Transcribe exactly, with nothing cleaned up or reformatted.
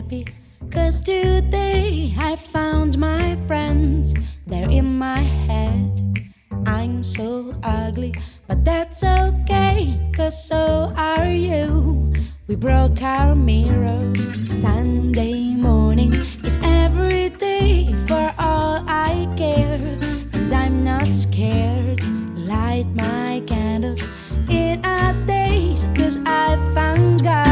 happy, 'cause today I found my friends. They're in my head. I'm so ugly, but that's okay, 'cause so are you. We broke our mirrors. Sunday morning is every day for all I care, and I'm not scared. Light my candles in our days, 'cause I found God.